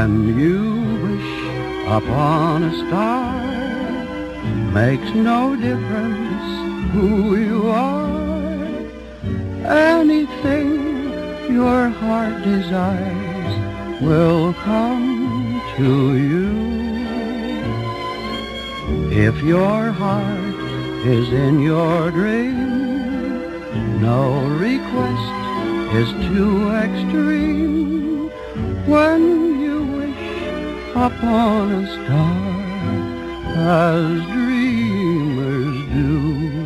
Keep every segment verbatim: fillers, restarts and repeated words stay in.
When you wish upon a star, makes no difference who you are. Anything your heart desires will come to you. If your heart is in your dream, no request is too extreme. When you wish upon a star, as dreamers do.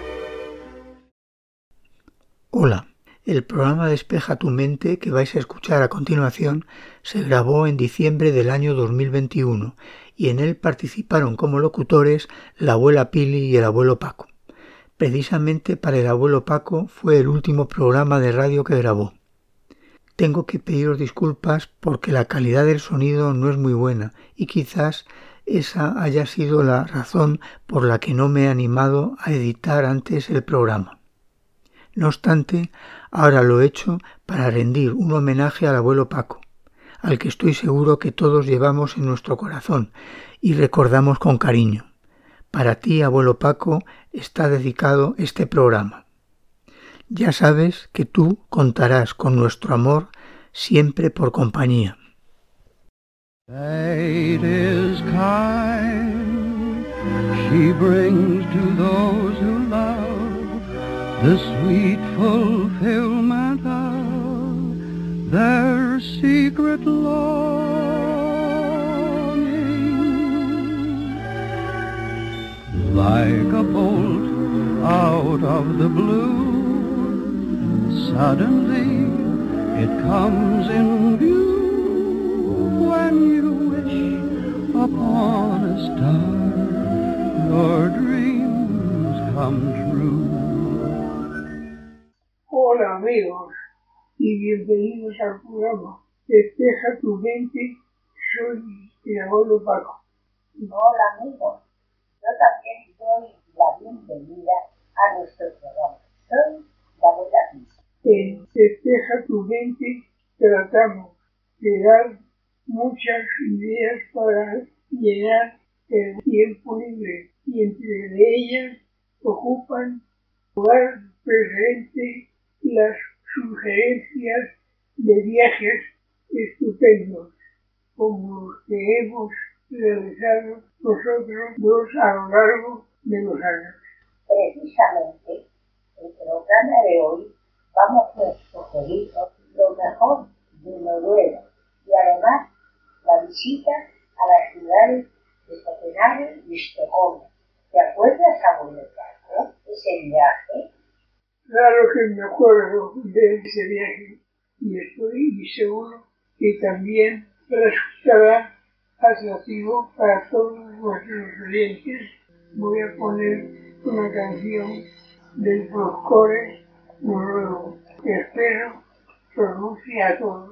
Hola, el programa Despeja tu mente que vais a escuchar a continuación se grabó en diciembre del año dos mil veintiuno y en él participaron como locutores la abuela Pili y el abuelo Paco. Precisamente para el abuelo Paco fue el último programa de radio que grabó. Tengo que pediros disculpas porque la calidad del sonido no es muy buena y quizás esa haya sido la razón por la que no me he animado a editar antes el programa. No obstante, ahora lo he hecho para rendir un homenaje al abuelo Paco, al que estoy seguro que todos llevamos en nuestro corazón y recordamos con cariño. Para ti, abuelo Paco, está dedicado este programa. Ya sabes que tú contarás con nuestro amor siempre por compañía. Fate is kind, she brings to those who love the sweet fulfillment of their secret longing. Like a bolt out of the blue, suddenly it comes in view. When you wish upon a star, your dreams come true. Hola amigos y bienvenidos al programa Despeja tu mente. Soy el abuelo Paco. Hola amigos, yo también doy la bienvenida a nuestro programa. Soy la abuela Pili. En Despeja tu mente tratamos de dar muchas ideas para llenar el tiempo libre y entre ellas ocupan lugar presente las sugerencias de viajes estupendos como los que hemos realizado nosotros dos a lo largo de los años. Precisamente, el programa de hoy vamos a sugerir lo mejor de Noruega y además la visita a las ciudades de Copenhague y Estocolmo. ¿Te acuerdas, abuelo Paco, ese viaje? Claro que me acuerdo de ese viaje y estoy seguro que también resultará atractivo para todos nuestros oyentes. Voy a poner una canción del folclore noruego que espero que os guste a todos.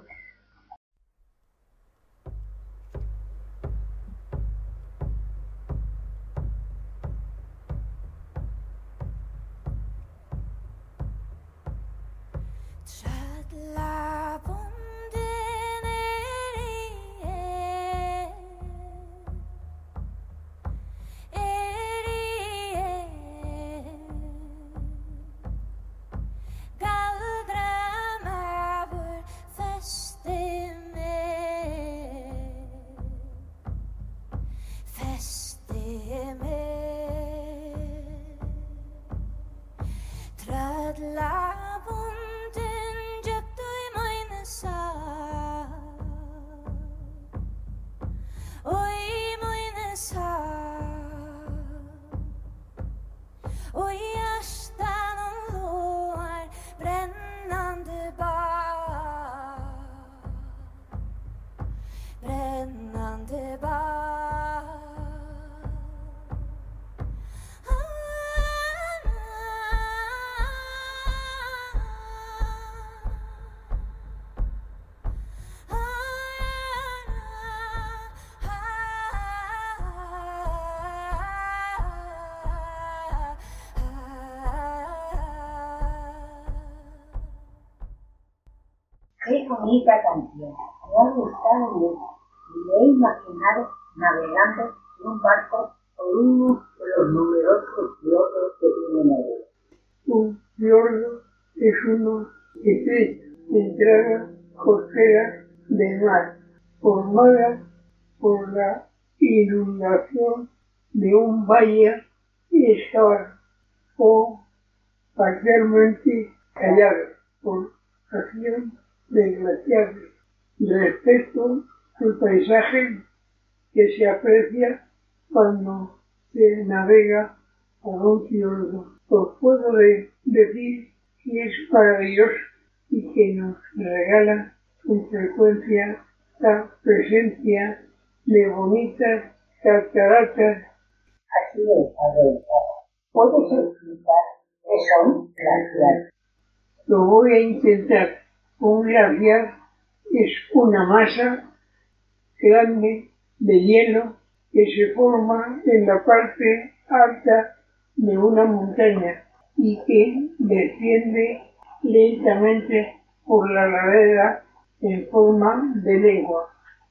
Qué bonita canción, me ha gustado mucho. me he imaginado navegando en un barco por uno de los numerosos fiordos que tiene Noruega. Un fiordo es uno estrecho, entrada costera de mar, formada por la inundación de un valle excavado o parcialmente callado por acción de glaciares. Respecto al paisaje que se aprecia cuando se navega por un fiordo, os puedo de decir que es maravilloso y que nos regala con frecuencia la presencia de bonitas cataratas. Así es, Adolfo. ¿Puedes explicar qué son glaciares? Lo voy a intentar. Un glaciar es una masa grande de hielo que se forma en la parte alta de una montaña y que desciende lentamente por la ladera en forma de lengua.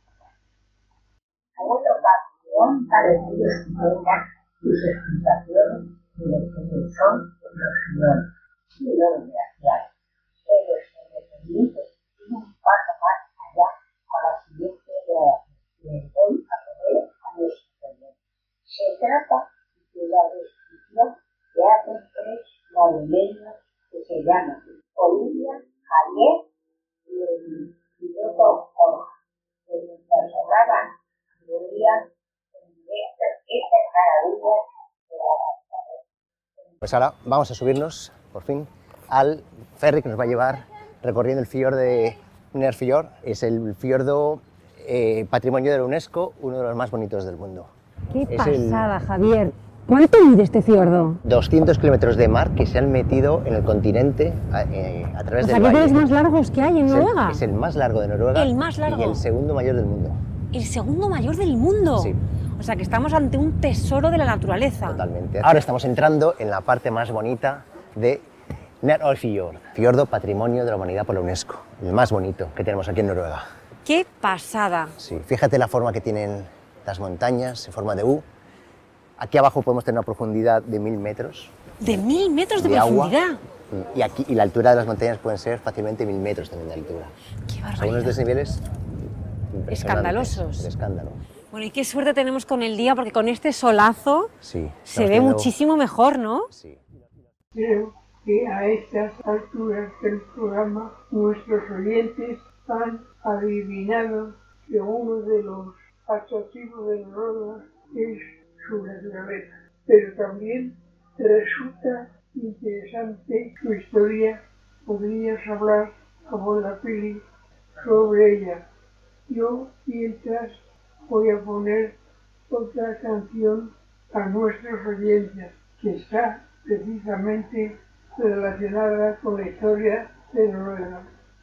Hay otra ocasión parecido explicar sus explicaciones de lo que son los fiordos y los glaciares. Pero se me permite ir un paso más allá con la siguiente grabación. Les voy a poner a nuestro oyente. Se trata de la descripción que hacen tres madrileños que se llaman Olivia, Javier y el piloto Jorge, que mientras hablaban veían estas maravillas de la naturaleza. Pues ahora vamos a subirnos, por fin, al ferry que nos va a llevar recorriendo el fiordo de Nærfjord. Es el fiordo eh, Patrimonio de la UNESCO, uno de los más bonitos del mundo. ¡Qué es pasada, el... Javier! ¿Cuánto mide este fiordo? doscientos kilómetros de mar que se han metido en el continente a, eh, a través o del sea, valle. ¿qué es más largos que hay en Noruega? Es el, es el más largo de Noruega. ¿El más largo? Y el segundo mayor del mundo. ¿El segundo mayor del mundo? Sí. O sea, que estamos ante un tesoro de la naturaleza. Totalmente. Ahora estamos entrando en la parte más bonita de Nærfjord, fiordo Patrimonio de la Humanidad por la UNESCO, el más bonito que tenemos aquí en Noruega. ¡Qué pasada! Sí, fíjate la forma que tienen las montañas en forma de U. Aquí abajo podemos tener una profundidad de mil metros. ¿De mil metros de, de profundidad? Agua. Y, aquí, y la altura de las montañas pueden ser fácilmente mil metros también de altura. ¡Qué barbaridad! Son unos desniveles escandalosos. De escándalo. Bueno, y qué suerte tenemos con el día, porque con este solazo sí, se ve viendo... muchísimo mejor, ¿no? Sí. Creo que a estas alturas del programa nuestros oyentes han adivinado que uno de los atractivos de Noruega es su naturaleza, pero también resulta interesante su historia. Podrías hablar como la peli sobre ella. Yo, mientras, voy a poner otra canción a nuestros oyentes que está precisamente relacionada con la historia de Noruega.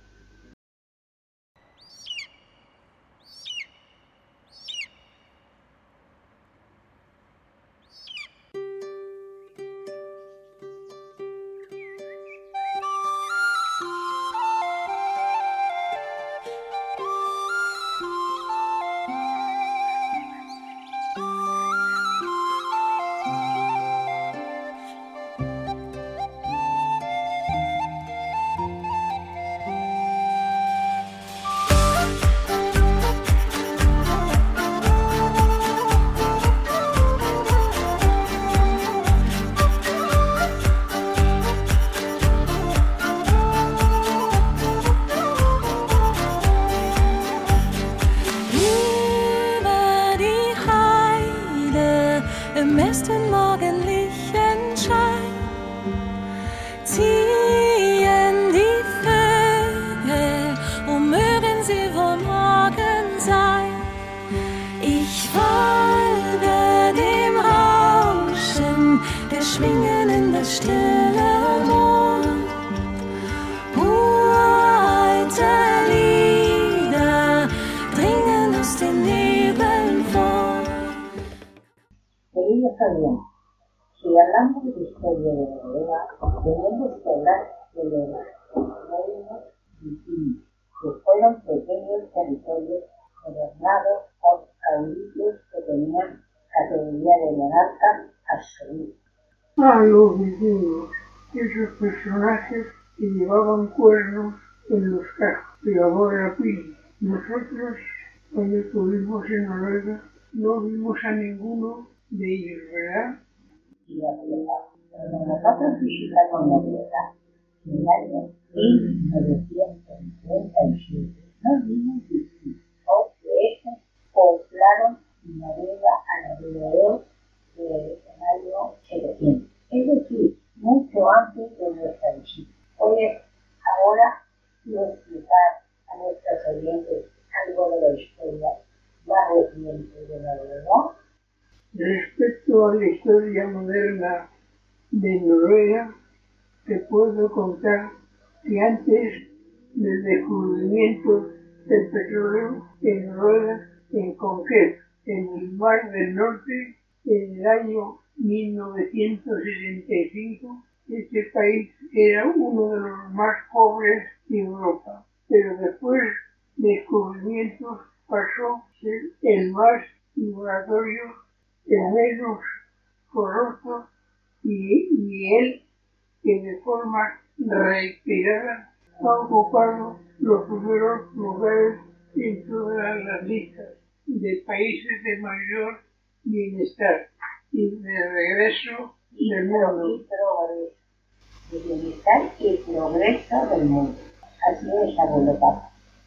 Si hablamos de historia de Noruega, tenemos que hablar de los reinos vikingos, que fueron pequeños territorios gobernados por caudillos que tenían categoría de monarcas absolutos. Ah, los vikingos, esos personajes que llevaban cuernos en los cascos, pero ahora Pili. Nosotros, cuando estuvimos en Noruega, no vimos a ninguno de ellos, ¿verdad? Y la verdad, cuando nosotros visitamos Noruega, en el año mil novecientos treinta y siete, no vimos vikingos, porque estos poblaron Noruega alrededor del año setecientos, es decir, mucho antes de nuestra visita. Oye, ahora quiero explicar a nuestros oyentes algo de la historia más reciente de Noruega. Respecto a la historia moderna de Noruega, te puedo contar que antes del descubrimiento del petróleo en Noruega, en concreto, en el Mar del Norte, en el año mil novecientos sesenta y cinco, este país era uno de los más pobres de Europa, pero después de descubrimientos pasó a ser el más exploratorio, el menos corrupto y, y él que de forma reiterada ha ocupado los primeros lugares en todas las listas de países de mayor bienestar y de regreso del mundo. Y progreso, de bienestar y progreso del mundo. Así es, abuelo Papa.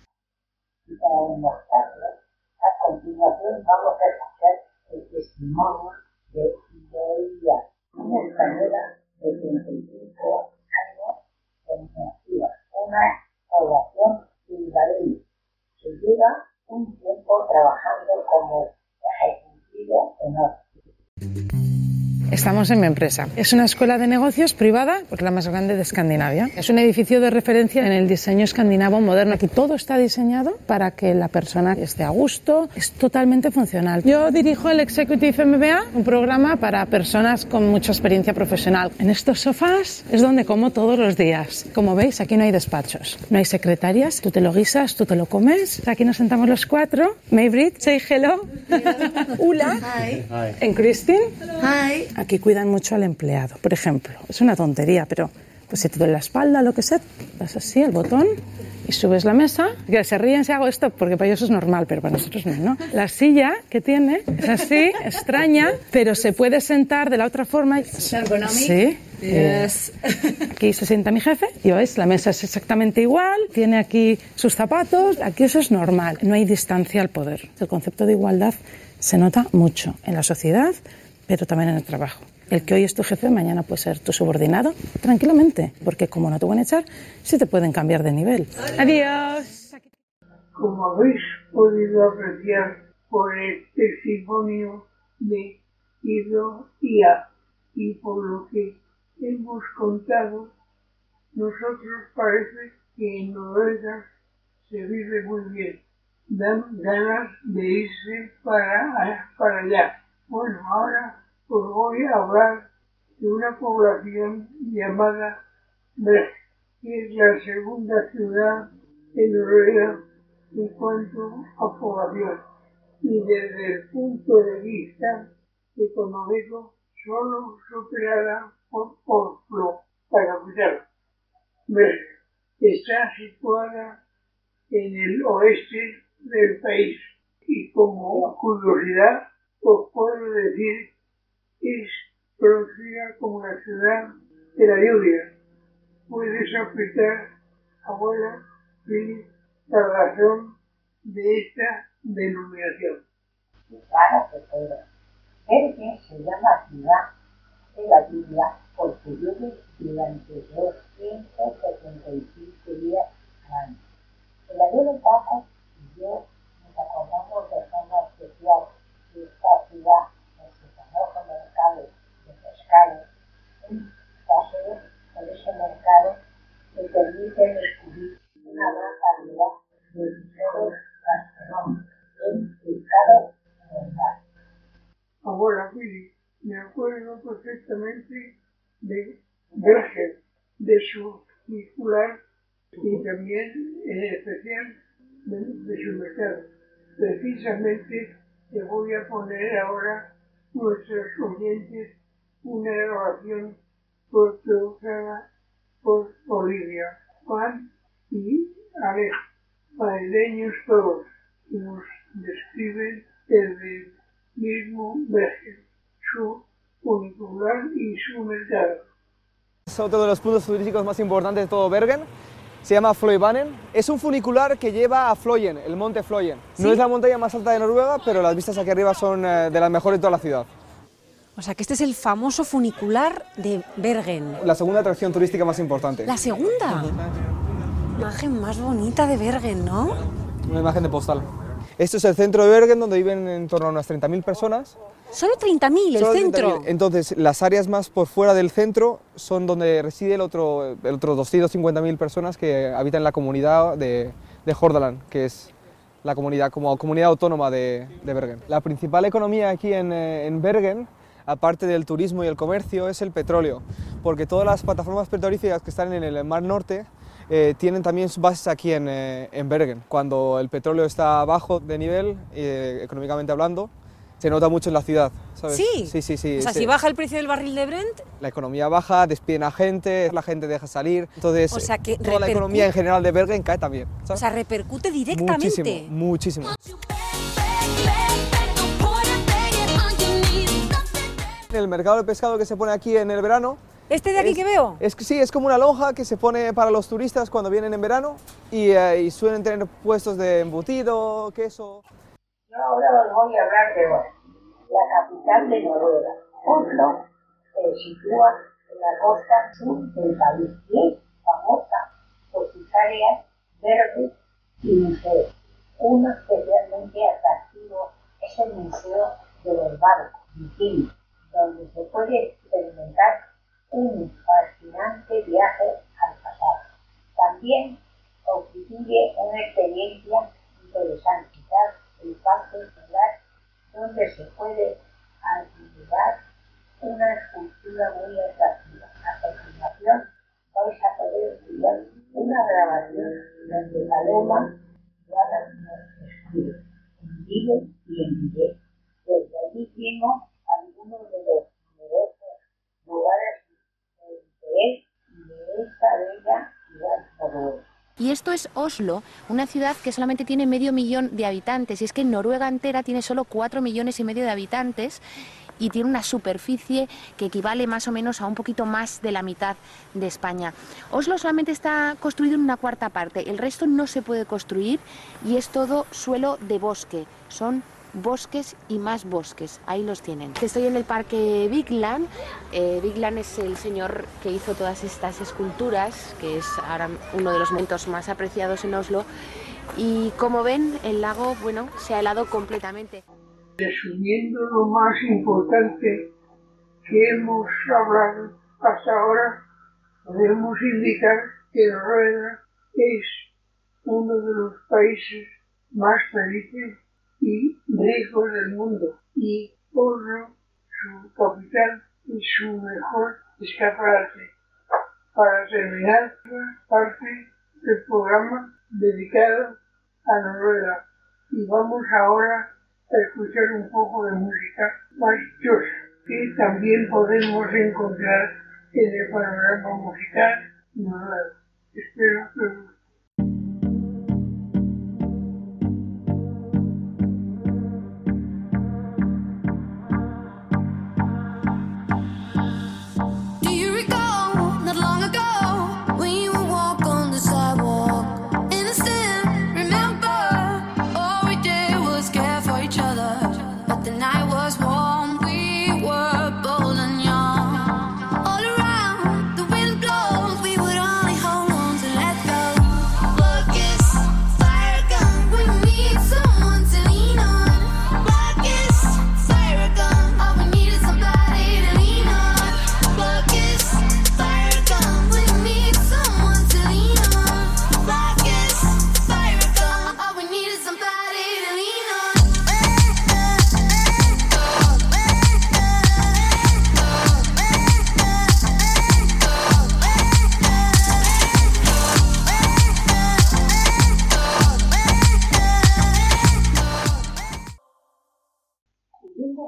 Y para demostrarlo, a continuación vamos a escuchar el testimonio de Leia, una española de treinta y cinco años en Nativa, una población bilbaína que lleva un tiempo trabajando como ejecutivo en Oslo. Estamos en mi empresa. Es una escuela de negocios privada, pues la más grande de Escandinavia. Es un edificio de referencia en el diseño escandinavo moderno. Aquí todo está diseñado para que la persona esté a gusto. Es totalmente funcional. Yo dirijo el Executive M B A, un programa para personas con mucha experiencia profesional. En estos sofás es donde como todos los días. Como veis, aquí no hay despachos, no hay secretarias. Tú te lo guisas, tú te lo comes. Aquí nos sentamos los cuatro. Maybrit, say hello. Ula. Hi. And Christine. Hi. Aquí cuidan mucho al empleado, por ejemplo. Es una tontería, pero pues si te duele la espalda, lo que sea, das así el botón y subes la mesa. Que se ríen si hago esto, porque para ellos es normal, pero para nosotros no, ¿no? La silla que tiene es así, extraña, pero se puede sentar de la otra forma. Ergonomic. Sí. Yes. Aquí se sienta mi jefe y veis, la mesa es exactamente igual, tiene aquí sus zapatos, aquí eso es normal, no hay distancia al poder. El concepto de igualdad se nota mucho en la sociedad, pero también en el trabajo. El que hoy es tu jefe, mañana puede ser tu subordinado, tranquilamente, porque como no te van a echar, sí te pueden cambiar de nivel. Adiós. Como habéis podido apreciar por el testimonio de Ido y A, y por lo que hemos contado, nosotros parece que en Noruega se vive muy bien. Dan ganas de irse para, para allá. Bueno, ahora os voy a hablar de una población llamada Bergen, que es la segunda ciudad en Noruega en cuanto a población. Y desde el punto de vista económico, solo superada por Oslo, la capital. Bergen está situada en el oeste del país y como curiosidad os puedo decir que es conocida como la ciudad de la lluvia. Puedes aplicar, abuela, la razón de esta denominación. Claro que puedo. Bergen se llama ciudad de la lluvia porque llueve durante doscientos setenta y cinco días al año. El abuelo Paco y yo nos acordamos de forma especial de esta ciudad en su famoso mercado de pescado, un paseo por ese mercado que permite descubrir una gran variedad de tesoros gastronómicos en pescado en el mar. Abuela Pili, me acuerdo perfectamente de Bergen, de su circular y también en especial de, de su mercado. Precisamente te voy a poner ahora, nuestros oyentes, una grabación producida por Olivia, Juan y Alex, madrileños todos, que nos describen desde el mismo Bergen, su funicular y su mercado. Es otro de los puntos turísticos más importantes de todo Bergen. Se llama Fløibanen. Es un funicular que lleva a Fløyen, el monte Fløyen. ¿Sí? No es la montaña más alta de Noruega, pero las vistas aquí arriba son eh, de las mejores de toda la ciudad. O sea que este es el famoso funicular de Bergen. La segunda atracción turística más importante. ¿La segunda? Uh-huh. Imagen más bonita de Bergen, ¿no? Una imagen de postal. Esto es el centro de Bergen, donde viven en torno a unas treinta mil personas. ¿Solo treinta mil el Solo centro? treinta mil. Entonces, las áreas más por fuera del centro son donde reside el otro, el otro doscientas cincuenta mil personas que habitan en la comunidad de, de Hordaland, que es la comunidad, como comunidad autónoma de, de Bergen. La principal economía aquí en, en Bergen, aparte del turismo y el comercio, es el petróleo, porque todas las plataformas petrolíferas que están en el Mar Norte eh, tienen también sus bases aquí en, eh, en Bergen. Cuando el petróleo está bajo de nivel, eh, económicamente hablando, se nota mucho en la ciudad, ¿sabes? Sí, sí, sí, sí. O sea, sí. Si baja el precio del barril de Brent... La economía baja, despiden a gente, la gente deja salir, entonces o sea, que toda la economía en general de Bergen cae también, ¿sabes? O sea, repercute directamente. Muchísimo, muchísimo. El mercado de pescado que se pone aquí en el verano... ¿Este de aquí es, que veo? Es, sí, es como una lonja que se pone para los turistas cuando vienen en verano y, eh, y suelen tener puestos de embutido, queso... Yo ahora os voy a hablar de Oslo, la capital de Noruega. Oslo se sitúa en la costa sur del país y es famosa por sus áreas verdes y museos. Uno especialmente atractivo es el Museo de los Barcos Vikingos, donde se puede experimentar un fascinante viaje al pasado. También constituye una experiencia interesante el parque solar, donde se puede admirar una escultura muy atractiva. A continuación vais a poder estudiar una grabación donde Paloma Guada nos escribe en vivo y en directo. Desde allí vimos algunos de los numerosos lugares de interés de esta bella ciudad noruega. Y esto es Oslo, una ciudad que solamente tiene medio millón de habitantes. Y es que Noruega entera tiene solo cuatro millones y medio de habitantes y tiene una superficie que equivale más o menos a un poquito más de la mitad de España. Oslo solamente está construido en una cuarta parte, el resto no se puede construir y es todo suelo de bosque. Son bosques y más bosques, ahí los tienen. Estoy en el parque Vigeland. eh, Vigeland es el señor que hizo todas estas esculturas, que es ahora uno de los momentos más apreciados en Oslo, y como ven el lago, bueno, se ha helado completamente. Resumiendo lo más importante que hemos hablado hasta ahora, podemos indicar que Noruega es uno de los países más felices y ricos del mundo, y Oslo, su capital, es su mejor escaparate. Para terminar parte del programa dedicado a Noruega, y vamos ahora a escuchar un poco de música más dichosa, que también podemos encontrar en el panorama musical noruego. Espero que os guste. All around, the wind blows, we would only hold on to let go.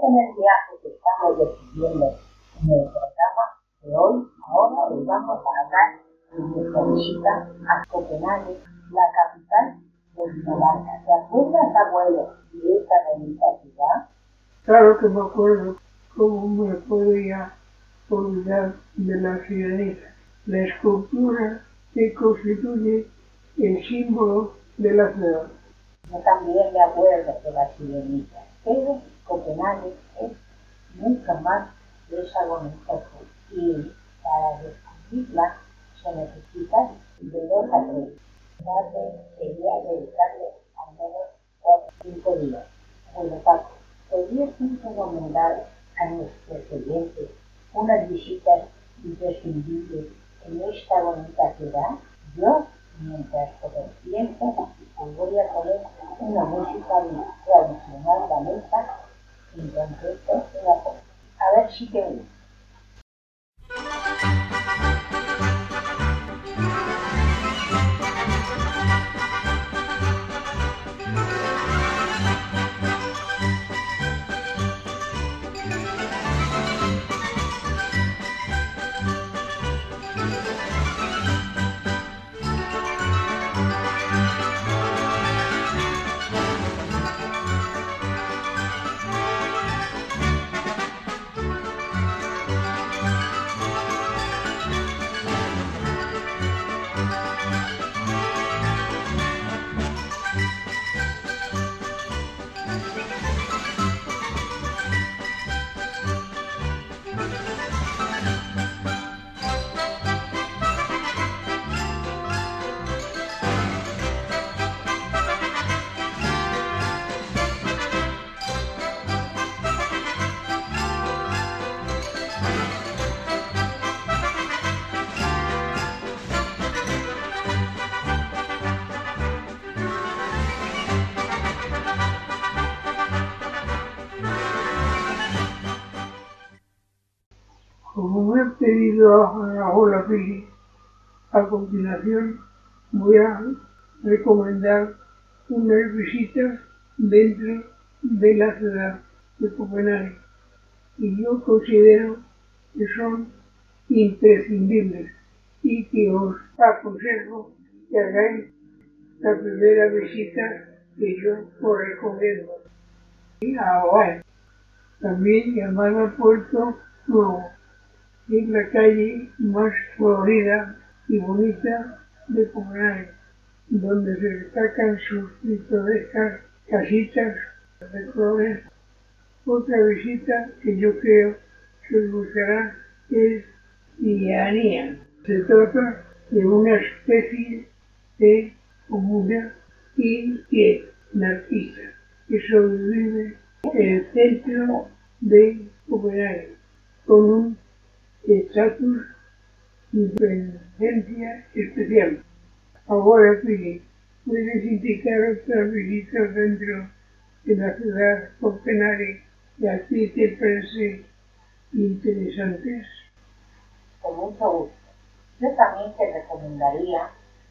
con el viaje que estamos decidiendo en el programa de hoy, ahora os vamos a hablar de nuestra visita a Copenhague, la capital de Dinamarca. ¿Te acuerdas, abuelo, de esta bonita ciudad? Claro que me acuerdo. ¿Cómo me podía olvidar de la sirenita? La escultura que constituye el símbolo de la ciudad. Yo también me acuerdo de la sirenita, pero Copenhague es mucho más de esa bonita ciudad. Y para descubrirla se necesita de dos a tres. Tarde sería dedicarle al menos cuatro o cinco días. Bueno, Paco, ¿podrías recomendar a nuestros oyentes unas visitas imprescindibles en esta bonita ciudad? Yo, mientras por el tiempo, os voy a poner una música tradicional danesa, en concreto una polka. A ver si te gusta. Como me he pedido a Hola Pili, a continuación voy a recomendar unas visitas dentro de la ciudad de Copenhague y yo considero que son imprescindibles y que os aconsejo que hagáis la primera visita que yo os recomiendo. Y a Hawaii, también llamada Puerto Nuevo, es la calle más florida y bonita de Copenhague, donde se destacan sus pintorescas casitas de flores. Otra visita que yo creo que os gustará es Iania. Se trata de una especie de comuna y de narcisa que sobrevive en el centro de Copenhague con un estatus de independencia especial. Ahora, Pili, ¿puedes indicar otras visitas dentro de la ciudad de Copenhague que a ti te parecen interesantes? Con mucho gusto. Yo también te recomendaría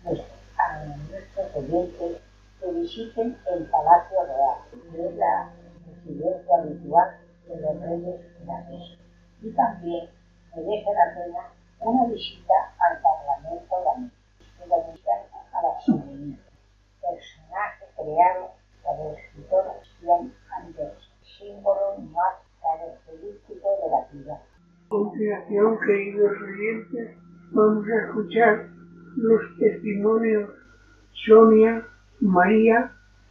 a nuestros oyentes que visiten el Palacio Real, que es la residencia habitual de los reyes daneses. Y también merece la pena una visita al Parlamento danés, y la visita a la sirenita, personaje creado por el escritor Stian Andersen, símbolo más característico de la ciudad. A continuación, queridos oyentes, vamos a escuchar los testimonios Sonia, María,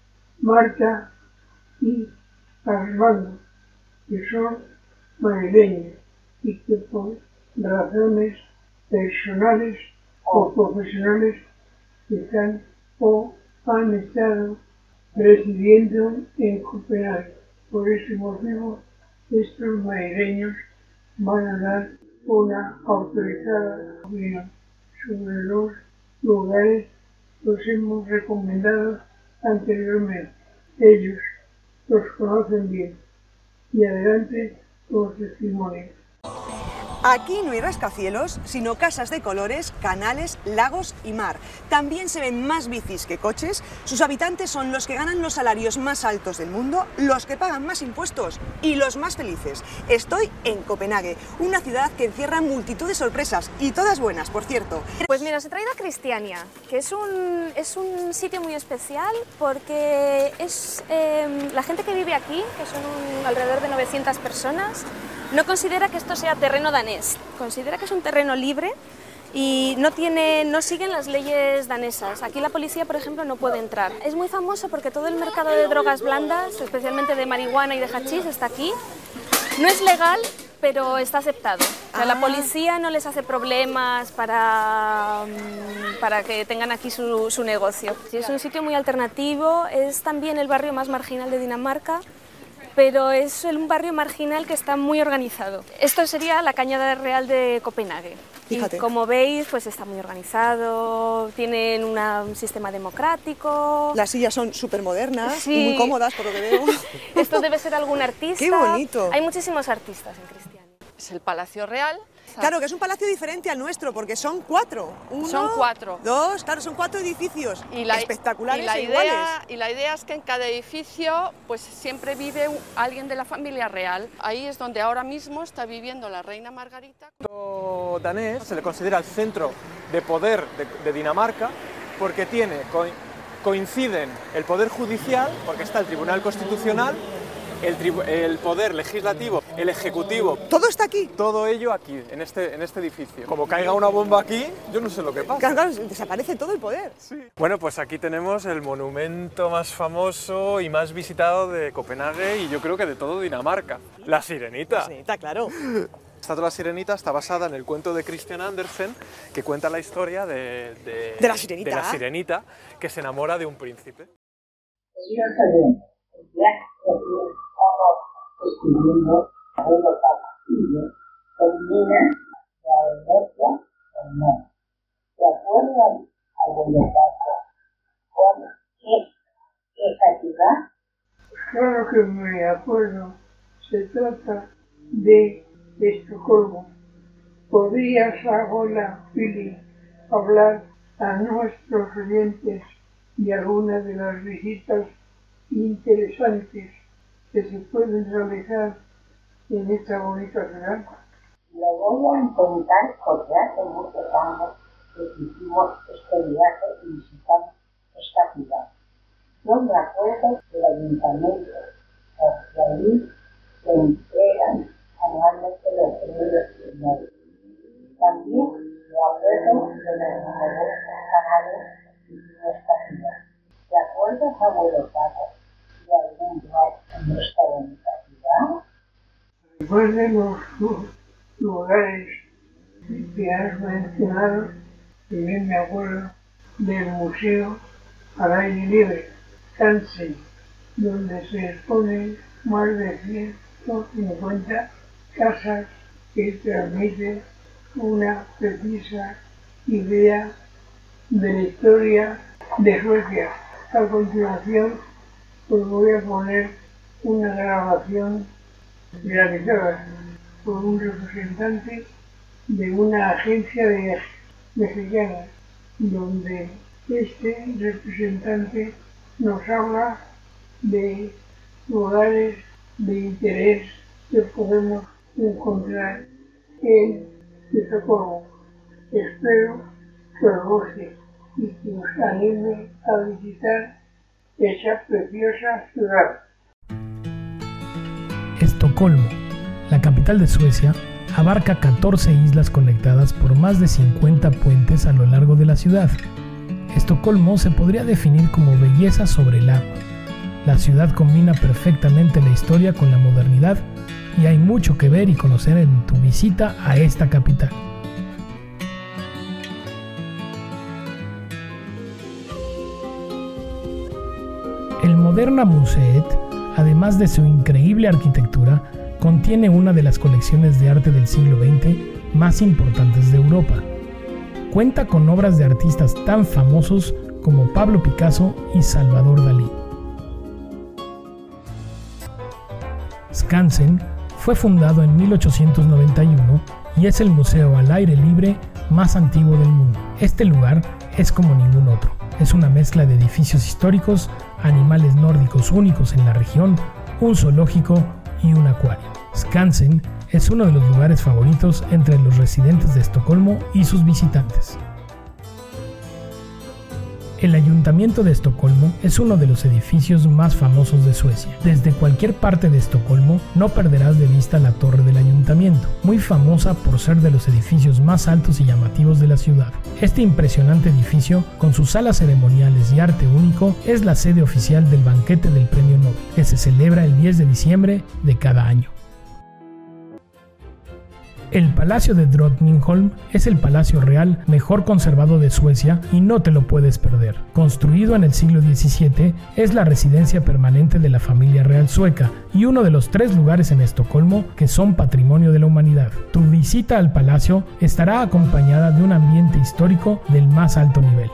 Marta y Armando, que son madrileños y que por razones personales o profesionales están o han estado residiendo en Copenhague. Por ese motivo, estos madrileños van a dar una autorizada opinión sobre los lugares que os hemos recomendado anteriormente. Ellos los conocen bien. Y adelante con los testimonios. Aquí no hay rascacielos, sino casas de colores, canales, lagos y mar. También se ven más bicis que coches. Sus habitantes son los que ganan los salarios más altos del mundo, los que pagan más impuestos y los más felices. Estoy en Copenhague, una ciudad que encierra multitud de sorpresas y todas buenas, por cierto. Pues mira, os he traído a Cristiania, que es un, es un sitio muy especial porque es eh, la gente que vive aquí, que son un, alrededor de novecientas personas, no considera que esto sea terreno danés, considera que es un terreno libre y no, tiene, no siguen las leyes danesas. Aquí la policía, por ejemplo, no puede entrar. Es muy famoso porque todo el mercado de drogas blandas, especialmente de marihuana y de hachís, está aquí. No es legal, pero está aceptado. O sea, ah. La policía no les hace problemas para, para que tengan aquí su, su negocio. Sí, es un sitio muy alternativo, es también el barrio más marginal de Dinamarca, pero es un barrio marginal que está muy organizado. Esto sería la Cañada Real de Copenhague. Fíjate. Y como veis, pues está muy organizado, tienen una, un sistema democrático. Las sillas son súper modernas, sí. Y muy cómodas, por lo que veo. Esto debe ser algún artista. ¡Qué bonito! Hay muchísimos artistas en Cristiania. Es el Palacio Real. Claro, que es un palacio diferente al nuestro, porque son cuatro. Uno, son cuatro. Dos, claro, son cuatro edificios y la, espectaculares y la e idea, iguales. Y la idea es que en cada edificio pues siempre vive un, alguien de la familia real. Ahí es donde ahora mismo está viviendo la reina Margarita. El danés se le considera el centro de poder de, de Dinamarca porque tiene, co coinciden el poder judicial, porque está el Tribunal Constitucional, El, el poder legislativo, el ejecutivo. ¿Todo está aquí? Todo ello aquí, en este, en este edificio. Como caiga una bomba aquí, yo no sé lo que pasa. Claro, claro, desaparece todo el poder. Sí. Bueno, pues aquí tenemos el monumento más famoso y más visitado de Copenhague y yo creo que de todo Dinamarca. La Sirenita. La Sirenita, claro. Esta La Sirenita está basada en el cuento de Christian Andersen, que cuenta la historia de, de, ¿De la Sirenita? de la Sirenita que se enamora de un príncipe. Escribiendo abuelo Castillo, termina la iglesia del norte. ¿Se acuerdan, abuelo Paco, con esa ciudad? Claro que me acuerdo. Se trata de Estocolmo. ¿Podrías, abuela Pili, hablar a nuestros oyentes de algunas de las visitas interesantes que se pueden realizar en esta bonita ciudad? Lo voy a intentar porque hace muchos años que hicimos este viaje y visitamos esta ciudad. Yo me acuerdo del ayuntamiento, porque allí se entregan anualmente los premios primarios. También me acuerdo de los numerosos canales de nuestra ciudad. ¿Te acuerdas, abuelo Paco, de algún lugar en nuestra bonita ciudad? Después de los lugares que has mencionado, también me acuerdo del Museo al Aire Libre, Skansen, donde se exponen más de ciento cincuenta casas que transmiten una precisa idea de la historia de Suecia. A continuación, os voy a poner una grabación realizada por un representante de una agencia de viajes mexicana, donde este representante nos habla de lugares de interés que podemos encontrar en Estocolmo. Espero que os guste y que os anime a visitar esa preciosa ciudad. Estocolmo, la capital de Suecia, abarca catorce islas conectadas por más de cincuenta puentes a lo largo de la ciudad. Estocolmo se podría definir como belleza sobre el agua. La ciudad combina perfectamente la historia con la modernidad y hay mucho que ver y conocer en tu visita a esta capital. El Moderna Museet, además de su increíble arquitectura, contiene una de las colecciones de arte del siglo veinte más importantes de Europa. Cuenta con obras de artistas tan famosos como Pablo Picasso y Salvador Dalí. Skansen fue fundado en mil ochocientos noventa y uno y es el museo al aire libre más antiguo del mundo. Este lugar es como ningún otro. Es una mezcla de edificios históricos, animales nórdicos únicos en la región, un zoológico y un acuario. Skansen es uno de los lugares favoritos entre los residentes de Estocolmo y sus visitantes. El Ayuntamiento de Estocolmo es uno de los edificios más famosos de Suecia. Desde cualquier parte de Estocolmo no perderás de vista la Torre del Ayuntamiento, muy famosa por ser de los edificios más altos y llamativos de la ciudad. Este impresionante edificio, con sus salas ceremoniales y arte único, es la sede oficial del banquete del Premio Nobel, que se celebra el diez de diciembre de cada año. El Palacio de Drottningholm es el palacio real mejor conservado de Suecia y no te lo puedes perder. Construido en el siglo diecisiete, es la residencia permanente de la familia real sueca y uno de los tres lugares en Estocolmo que son patrimonio de la humanidad. Tu visita al palacio estará acompañada de un ambiente histórico del más alto nivel.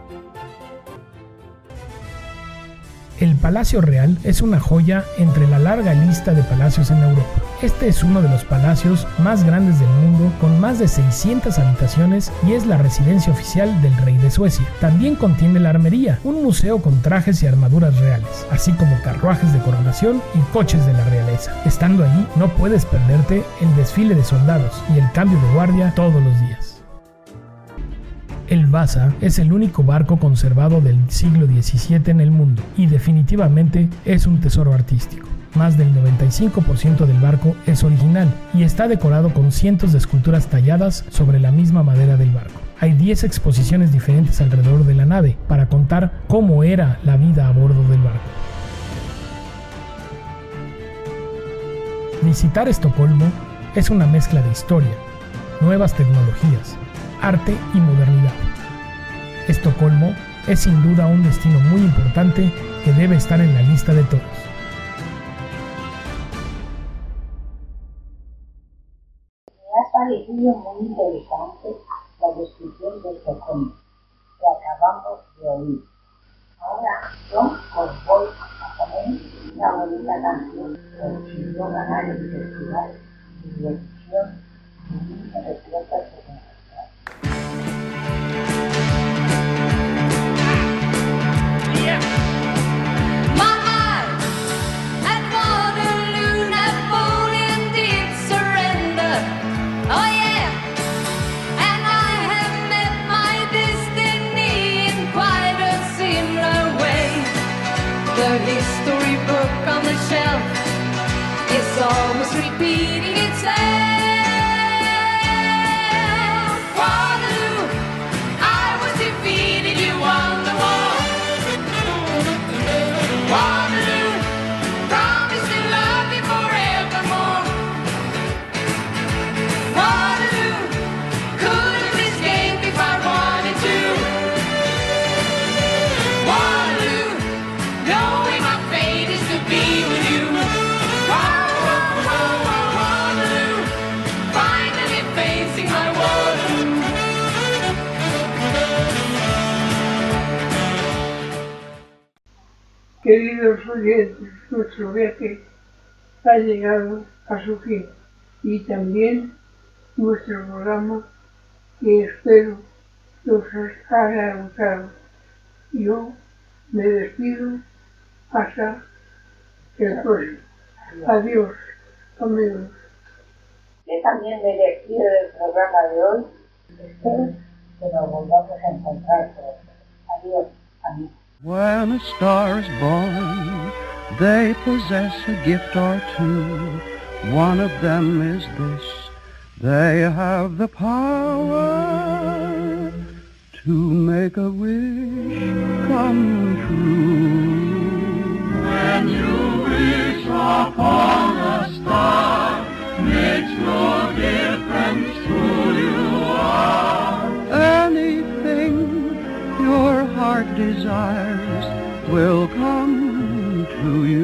El Palacio Real es una joya entre la larga lista de palacios en Europa. Este es uno de los palacios más grandes del mundo, con más de seiscientas habitaciones, y es la residencia oficial del rey de Suecia. También contiene la armería, un museo con trajes y armaduras reales, así como carruajes de coronación y coches de la realeza. Estando allí, no puedes perderte el desfile de soldados y el cambio de guardia todos los días. El Vasa es el único barco conservado del siglo diecisiete en el mundo y definitivamente es un tesoro artístico. Más del noventa y cinco por ciento del barco es original y está decorado con cientos de esculturas talladas sobre la misma madera del barco. Hay diez exposiciones diferentes alrededor de la nave para contar cómo era la vida a bordo del barco. Visitar Estocolmo es una mezcla de historia, nuevas tecnologías, arte y modernidad. Estocolmo es sin duda un destino muy importante que debe estar en la lista de todos. Me ha parecido muy interesante la descripción de Estocolmo que acabamos de oír. Ahora yo os voy a poner una bonita canción que consiguió ganar el festival de dirección de mil novecientos setenta. The history book on the shelf is always repeating itself. Waterloo, I was defeated, you won the war. Waterloo, promise to love you forevermore. Waterloo, couldn't escape if I wanted to. Waterloo, knowing my fate is to be with you. Waterloo, finally facing my Waterloo. Queridos oyentes, nuestro viaje ha llegado a su fin y también nuestro programa, que espero que os haya gustado. Yo me despido hasta el próximo. Adiós, amigos. Yo también me despido del programa de hoy. Espero que nos volvamos a encontrar pronto. Adiós, amigos. When a star is born, they possess a gift or two. One of them is this: they have the power to make a wish come true. When you wish upon a star, makes no difference who you are. Anything your heart desires will come to you.